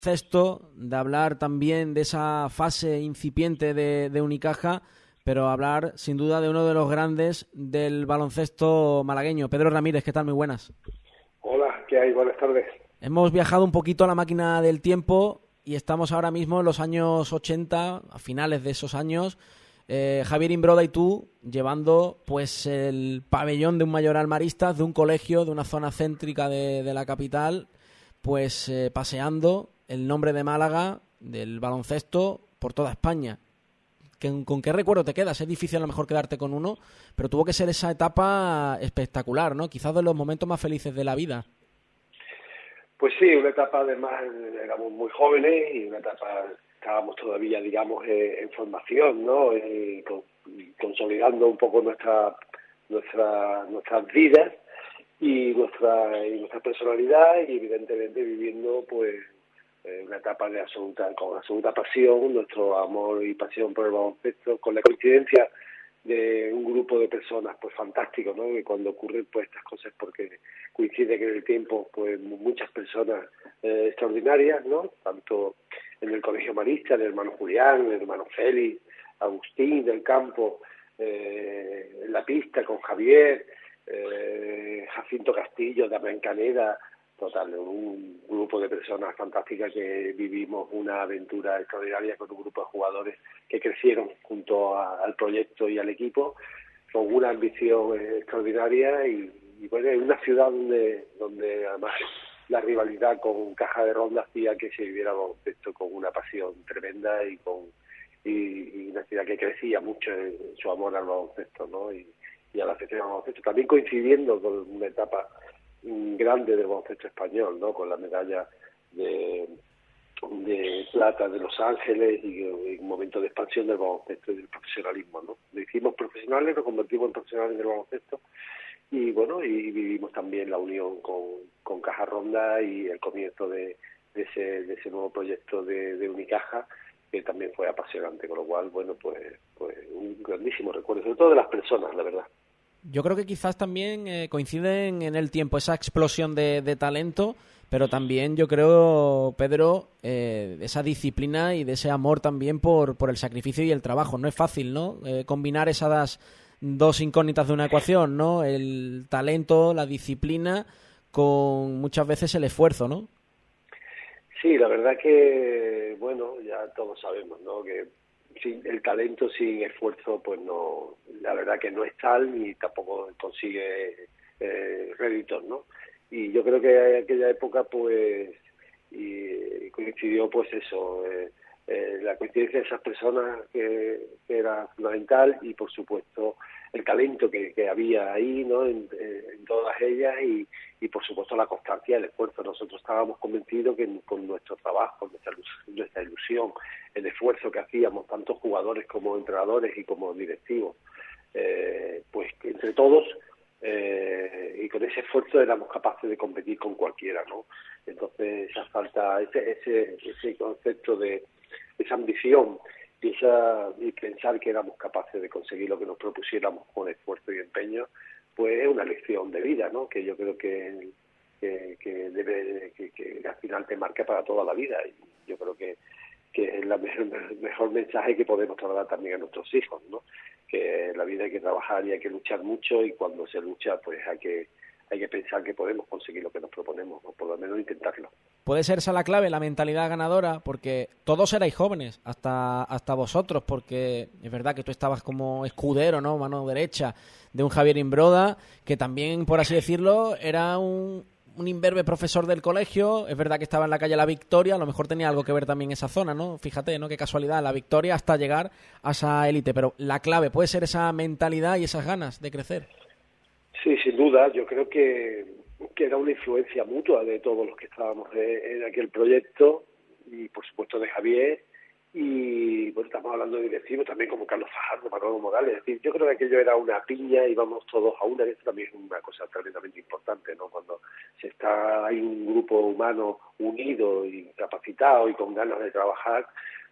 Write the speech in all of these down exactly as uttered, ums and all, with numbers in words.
Cesto, de hablar también de esa fase incipiente de, de Unicaja, pero hablar sin duda de uno de los grandes del baloncesto malagueño. Pedro Ramírez, ¿qué tal? Muy buenas. Hola, ¿qué hay? Buenas tardes. Hemos viajado un poquito a la máquina del tiempo y estamos ahora mismo en los años ochenta, a finales de esos años. Eh, Javier Imbroda y tú llevando pues el pabellón de un Mayoral Maristas, de un colegio, de una zona céntrica de, de la capital, pues eh, paseando el nombre de Málaga, del baloncesto, por toda España. ¿Con, ¿Con qué recuerdo te quedas? Es difícil a lo mejor quedarte con uno, pero tuvo que ser esa etapa espectacular, ¿no? Quizás de los momentos más felices de la vida. Pues sí, una etapa además, éramos muy jóvenes y una etapa, estábamos todavía, digamos, eh, en formación, ¿no? Eh, con, consolidando un poco nuestra, nuestra, nuestras vidas y nuestra, y nuestra personalidad y evidentemente viviendo, pues, eh, una etapa de absoluta, con absoluta pasión, nuestro amor y pasión por el baloncesto, con la coincidencia de un grupo de personas pues fantástico, ¿no? Que cuando ocurren pues estas cosas porque coincide que en el tiempo pues muchas personas eh, extraordinarias, ¿no? Tanto en el Colegio Marista, el hermano Julián, el hermano Félix, Agustín del Campo, eh, en la pista con Javier, eh, Jacinto Castillo, Damián Caneda, total, un grupo de personas fantásticas que vivimos una aventura extraordinaria con un grupo de jugadores que crecieron junto a, al proyecto y al equipo con una ambición eh, extraordinaria y, y bueno, en una ciudad donde, donde además la rivalidad con Caja de Ronda hacía que se viviera baloncesto con una pasión tremenda y con y, y una ciudad que crecía mucho en, en su amor al baloncesto, ¿no? Y, y a la afición al baloncesto, también coincidiendo con una etapa grande del baloncesto español, ¿no? Con la medalla de, de plata de Los Ángeles y, y un momento de expansión del baloncesto y del profesionalismo, ¿no? Lo hicimos profesionales, nos convertimos en profesionales del baloncesto y bueno, y vivimos también la unión con, con Caja Ronda y el comienzo de, de, ese, de ese nuevo proyecto de, de Unicaja, que también fue apasionante, con lo cual, bueno, pues, pues un grandísimo recuerdo, sobre todo de las personas, la verdad. Yo creo que quizás también eh, coinciden en el tiempo esa explosión de, de talento, pero también yo creo, Pedro, eh, esa disciplina y de ese amor también por, por el sacrificio y el trabajo. No es fácil, ¿no? Eh, combinar esas dos incógnitas de una ecuación, ¿no? El talento, la disciplina, con muchas veces el esfuerzo, ¿no? Sí, la verdad que, bueno, ya todos sabemos, ¿no? Que sin el talento sin esfuerzo pues no, la verdad que no es tal ni tampoco consigue eh, réditos, ¿no? Y yo creo que en aquella época pues y coincidió pues eso, eh, eh, la coincidencia de esas personas que, que era fundamental y por supuesto el talento que, que había ahí, ¿no? En, en todas ellas y, y por supuesto la constancia, el esfuerzo. Nosotros estábamos convencidos que con nuestro trabajo, nuestra, nuestra ilusión, el esfuerzo que hacíamos, tanto jugadores como entrenadores y como directivos, eh, pues que entre todos eh, y con ese esfuerzo éramos capaces de competir con cualquiera, ¿no? Entonces esa falta, ese, ese, ese concepto de esa ambición y, esa, y pensar que éramos capaces de conseguir lo que nos propusiéramos con esfuerzo y empeño, pues es una lección de vida, ¿no? Que yo creo que que, que debe que, que al final te marca para toda la vida y yo creo que que es el mejor, mejor mensaje que podemos trasladar también a nuestros hijos, ¿no? Que en la vida hay que trabajar y hay que luchar mucho y cuando se lucha pues hay que hay que pensar que podemos conseguir lo que nos proponemos o por lo menos intentarlo. Puede ser esa la clave, la mentalidad ganadora, porque todos erais jóvenes, hasta, hasta vosotros, porque es verdad que tú estabas como escudero, ¿no? Mano derecha de un Javier Imbroda, que también, por así decirlo, era un, un imberbe profesor del colegio. Es verdad que estaba en la calle La Victoria, a lo mejor tenía algo que ver también esa zona, ¿no? Fíjate, ¿no? Qué casualidad, La Victoria hasta llegar a esa élite, pero la clave puede ser esa mentalidad y esas ganas de crecer. Sí, sin duda, yo creo que, que era una influencia mutua de todos los que estábamos en, en aquel proyecto y por supuesto de Javier y bueno, estamos hablando de directivos también como Carlos Fajardo, Manolo Morales, es decir, yo creo que aquello era una piña y vamos todos a una, esto también es una cosa tremendamente importante, ¿no? Cuando se está, hay un grupo humano unido y capacitado y con ganas de trabajar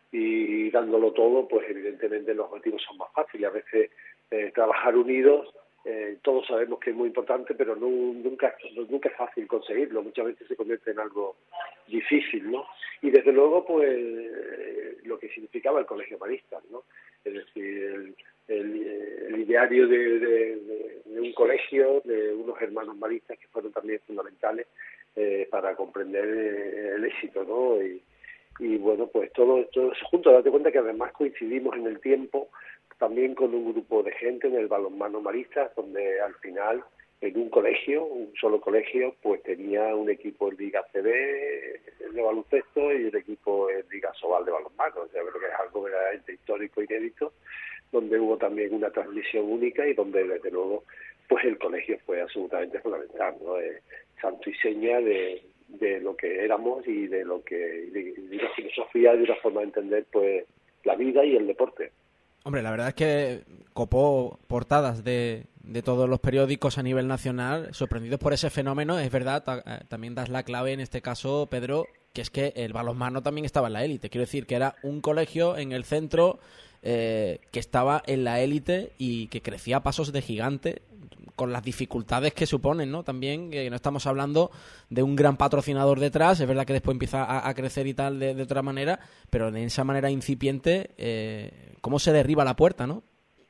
y dándolo todo, pues evidentemente los objetivos son más fáciles, a veces eh, trabajar unidos eh, todos sabemos que es muy importante, pero no, nunca, nunca es fácil conseguirlo, muchas veces se convierte en algo difícil, ¿no? Y desde luego, pues, eh, lo que significaba el Colegio Maristas, ¿no? Es decir, el, el, el ideario de, de, de, de un colegio, de unos hermanos maristas que fueron también fundamentales eh, para comprender eh, el éxito, ¿no? Y, y bueno, pues todo, todo eso junto, date cuenta que además coincidimos en el tiempo también con un grupo de gente en el balonmano Maristas, donde al final en un colegio, un solo colegio, pues tenía un equipo en Liga C B de baloncesto y el equipo en Liga Sobal de balonmano. O sea, creo que es algo verdaderamente histórico, inédito, donde hubo también una transmisión única y donde desde luego pues el colegio fue absolutamente fundamental, ¿no? Eh, santo y seña de, de lo que éramos y de lo que de, de una filosofía, de una forma de entender pues la vida y el deporte. Hombre, la verdad es que copó portadas de, de todos los periódicos a nivel nacional, sorprendidos por ese fenómeno. Es verdad, ta, también das la clave en este caso, Pedro, que es que el balonmano también estaba en la élite. Quiero decir que era un colegio en el centro eh, que estaba en la élite y que crecía a pasos de gigante, con las dificultades que suponen, ¿no? También que no estamos hablando de un gran patrocinador detrás, es verdad que después empieza a, a crecer y tal de, de otra manera, pero de esa manera incipiente, eh, ¿cómo se derriba la puerta, no?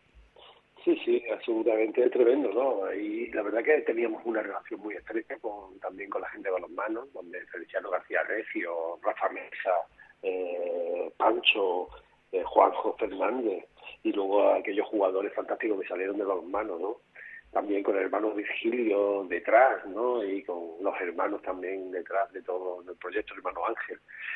Sí, sí, absolutamente tremendo, ¿no? Y la verdad que teníamos una relación muy estrecha con también con la gente de balonmano, donde Feliciano García Recio, Rafa Mesa, eh, Pancho, eh, Juanjo Fernández, y luego aquellos jugadores fantásticos que salieron del balonmano, ¿no? También con el hermano Virgilio detrás, ¿no? Y con los hermanos también detrás de todo el proyecto, el hermano Ángel.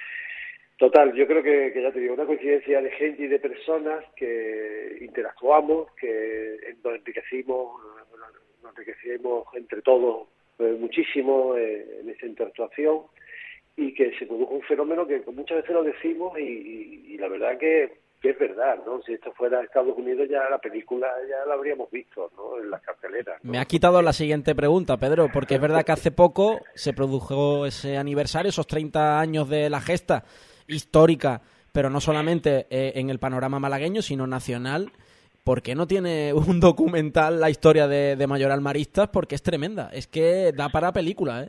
Total, yo creo que, que ya te digo, una coincidencia de gente y de personas que interactuamos, que nos enriquecimos, nos enriquecimos entre todos eh, muchísimo eh, en esa interactuación y que se produjo un fenómeno que muchas veces lo decimos y, y, y la verdad que que es verdad, ¿no? Si esto fuera Estados Unidos ya la película ya la habríamos visto, ¿no? En las carteleras, ¿no? Me ha quitado la siguiente pregunta, Pedro, porque es verdad que hace poco se produjo ese aniversario, esos treinta años de la gesta histórica, pero no solamente eh, en el panorama malagueño, sino nacional. ¿Por qué no tiene un documental la historia de, de Mayoral Maristas? Porque es tremenda, es que da para película, ¿eh?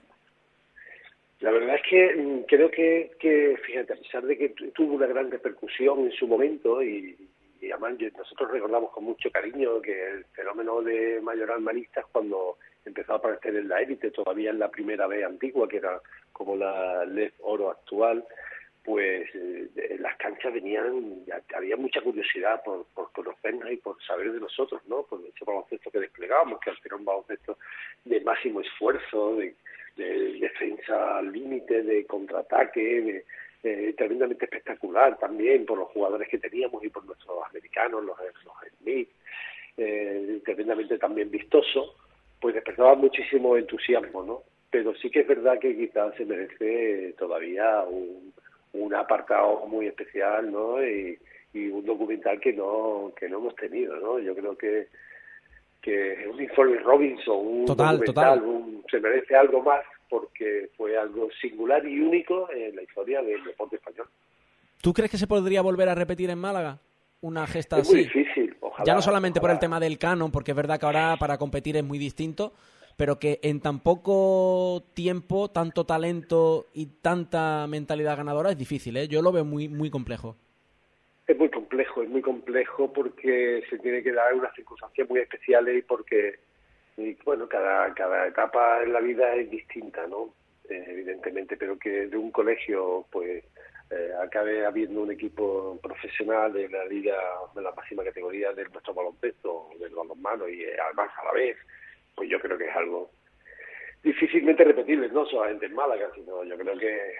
La verdad es que creo que, que, fíjate, a pesar de que tuvo una gran repercusión en su momento y, y además nosotros recordamos con mucho cariño que el fenómeno de Mayoral Maristas cuando empezó a aparecer en la élite, todavía en la primera B antigua, que era como la L E F Oro actual, pues eh, las canchas venían, ya, había mucha curiosidad por, por conocernos y por saber de nosotros, ¿no? Por ese baloncesto que desplegábamos, que al final un baloncesto de máximo esfuerzo, de de defensa al límite, de contraataque, de, eh, tremendamente espectacular también por los jugadores que teníamos y por nuestros americanos, los, los Smith, eh, tremendamente también vistoso, pues despertaba muchísimo entusiasmo, ¿no? Pero sí que es verdad que quizás se merece todavía un, un apartado muy especial, ¿no? Y, y un documental que no que no hemos tenido, ¿no? Yo creo que que un informe Robinson, un total, documental, total. Un, se merece algo más porque fue algo singular y único en la historia del deporte español. ¿Tú crees que se podría volver a repetir en Málaga una gesta es muy así? difícil, ojalá. Ya no solamente ojalá. por el tema del canon, porque es verdad que ahora para competir es muy distinto, pero que en tan poco tiempo, tanto talento y tanta mentalidad ganadora es difícil, ¿eh? Yo lo veo muy, muy complejo. Es muy complejo, es muy complejo porque se tiene que dar unas circunstancias muy especiales y porque, y, bueno, cada cada etapa en la vida es distinta, ¿no? Eh, evidentemente, pero que de un colegio, pues, eh, acabe habiendo un equipo profesional de la liga, de la máxima categoría de nuestro baloncesto, del balonmano y eh, además a la vez, pues yo creo que es algo difícilmente repetible, no solamente en Málaga, sino yo creo que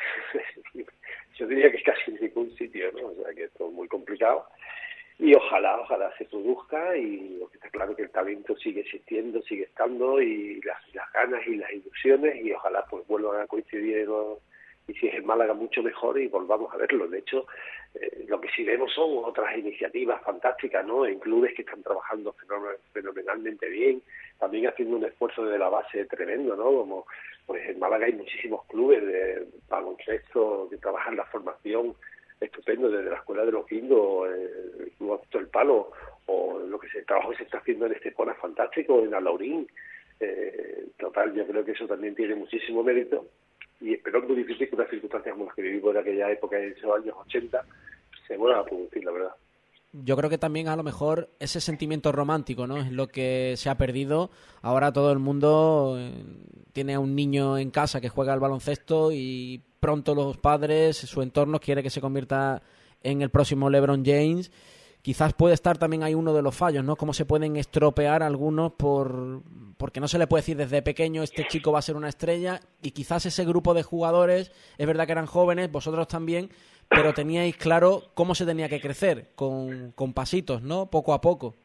yo diría que casi en ningún sitio, ¿no? O sea que esto es muy complicado y ojalá, ojalá se produzca y lo que está claro que el talento sigue existiendo, sigue estando y las, las ganas y las ilusiones y ojalá pues vuelvan a coincidir ¿no? Y si es en Málaga mucho mejor y volvamos a verlo. De hecho, eh, lo que sí vemos son otras iniciativas fantásticas, ¿no? En clubes que están trabajando fenomenalmente bien, también haciendo un esfuerzo desde la base tremendo, ¿no? Como pues en Málaga hay muchísimos clubes de baloncesto que trabajan la formación estupendo, desde la Escuela de los Guindos, el Club Alto del Palo, o lo que se, el trabajo que se está haciendo en Estepona es fantástico, en Alaurín. Eh, total, yo creo que eso también tiene muchísimo mérito y espero que es muy difícil que unas circunstancias como las que vivimos en aquella época, en esos años ochenta, se vuelvan a producir, la verdad. Yo creo que también a lo mejor ese sentimiento romántico, ¿no? Es lo que se ha perdido. Ahora todo el mundo eh, tiene a un niño en casa que juega al baloncesto y pronto los padres, su entorno quiere que se convierta en el próximo LeBron James. Quizás puede estar también ahí uno de los fallos, ¿no? Cómo se pueden estropear algunos por porque no se le puede decir desde pequeño este chico va a ser una estrella, y quizás ese grupo de jugadores, es verdad que eran jóvenes, vosotros también, pero teníais claro cómo se tenía que crecer, con, con pasitos, ¿no? Poco a poco.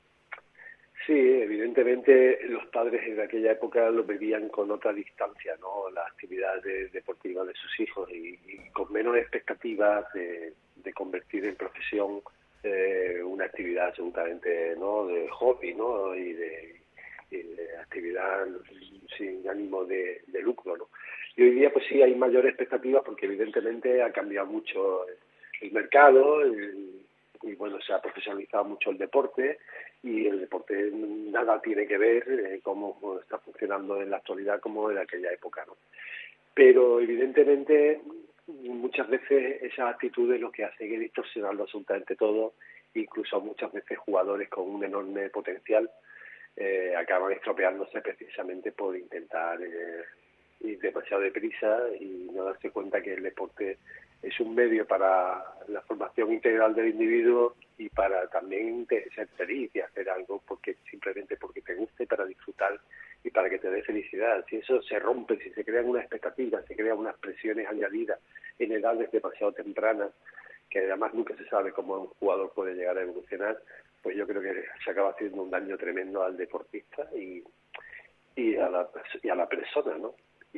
Sí, evidentemente los padres en aquella época lo vivían con otra distancia, ¿no? Las actividades deportivas de sus hijos y, y con menos expectativas de, de convertir en profesión eh, una actividad absolutamente, ¿no? De hobby, ¿no? Y de, y de actividad sin ánimo de, de lucro, ¿no? Y hoy día pues sí hay mayores expectativas porque evidentemente ha cambiado mucho el mercado el, y bueno, se ha profesionalizado mucho el deporte y el deporte nada tiene que ver eh, cómo está funcionando en la actualidad como en aquella época, ¿no? Pero evidentemente muchas veces esas actitudes lo que hacen es distorsionarlo absolutamente todo, incluso muchas veces jugadores con un enorme potencial eh, acaban estropeándose precisamente por intentar eh, ir demasiado deprisa y no darse cuenta que el deporte es un medio para la formación integral del individuo y para también ser feliz y hacer algo porque simplemente porque te guste, para disfrutar y para que te dé felicidad. Si eso se rompe, si se crean unas expectativas, se crean unas presiones añadidas en edades demasiado tempranas, que además nunca se sabe cómo un jugador puede llegar a evolucionar, pues yo creo que se acaba haciendo un daño tremendo al deportista y, y, a, la, y a la persona, ¿no?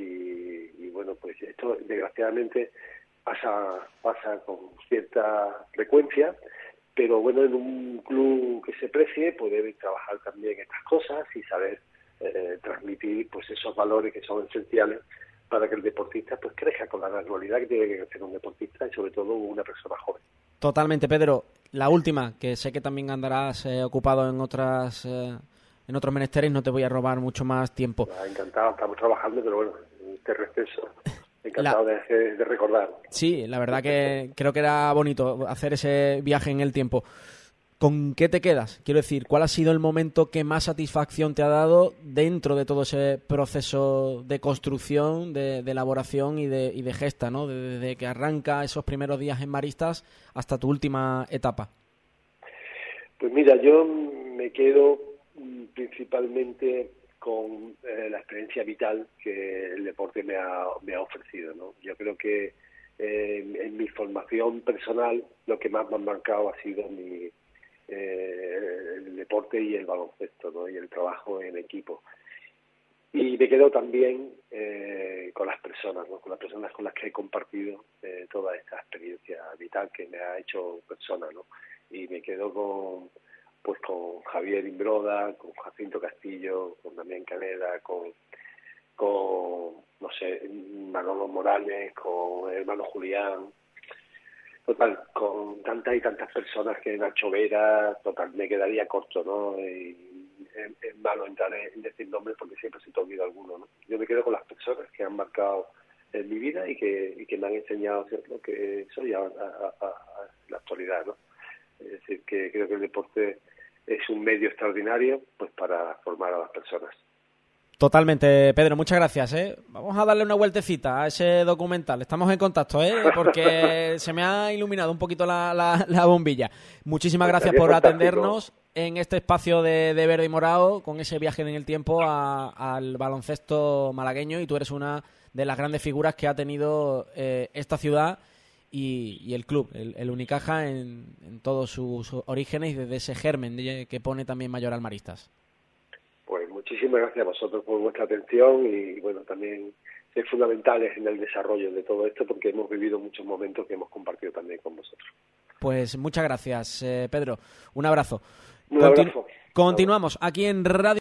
Y, y bueno, pues esto desgraciadamente pasa pasa con cierta frecuencia, pero bueno, en un club que se precie pues deben trabajar también estas cosas y saber eh, transmitir pues esos valores que son esenciales para que el deportista pues crezca con la naturalidad que tiene que crecer un deportista y sobre todo una persona joven. Totalmente, Pedro. La última, que sé que también andarás eh, ocupado en otras eh, en otros menesteres, no te voy a robar mucho más tiempo. Ah, encantado, estamos trabajando, pero bueno, en este receso encantado la... de, de recordar. Sí, la verdad que creo que era bonito hacer ese viaje en el tiempo. ¿Con qué te quedas? Quiero decir, ¿cuál ha sido el momento que más satisfacción te ha dado dentro de todo ese proceso de construcción, de, de elaboración y de, y de gesta, ¿no? Desde, desde que arranca esos primeros días en Maristas hasta tu última etapa. Pues mira, yo me quedo principalmente con eh, la experiencia vital que el deporte me ha, me ha ofrecido, ¿no? Yo creo que eh, en mi formación personal lo que más me ha marcado ha sido mi eh, el deporte y el baloncesto, ¿no? Y el trabajo en equipo. Y me quedo también eh, con las personas, ¿no? Con las personas con las que he compartido eh, toda esta experiencia vital que me ha hecho persona, ¿no? Y me quedo con pues con Javier Imbroda, con Jacinto Castillo, con Damián Caneda, con, con no sé, Manolo Morales, con el hermano Julián, total, con tantas y tantas personas que Nacho Vera, total, me quedaría corto, ¿no? Y es, es malo entrar en decir nombres porque siempre se te olvida alguno, ¿no? Yo me quedo con las personas que han marcado en mi vida y que, y que me han enseñado a ser lo que soy a, a, a, a la actualidad, ¿no? Es decir, que creo que el deporte es un medio extraordinario pues para formar a las personas. Totalmente, Pedro, muchas gracias, ¿eh? Vamos a darle una vueltecita a ese documental. Estamos en contacto, ¿eh? Porque se me ha iluminado un poquito la, la, la bombilla. Muchísimas pues gracias por fantástico. atendernos en este espacio de, de Verde y Morado con ese viaje en el tiempo a, al baloncesto malagueño, y tú eres una de las grandes figuras que ha tenido eh, esta ciudad y, y el club, el, el Unicaja en, en todos sus orígenes y desde ese germen de, que pone también Mayoral Maristas. Pues muchísimas gracias a vosotros por vuestra atención y bueno, también sois fundamentales en el desarrollo de todo esto porque hemos vivido muchos momentos que hemos compartido también con vosotros. Pues muchas gracias, eh, Pedro. Un abrazo. Un Continu- abrazo. Continuamos aquí en Radio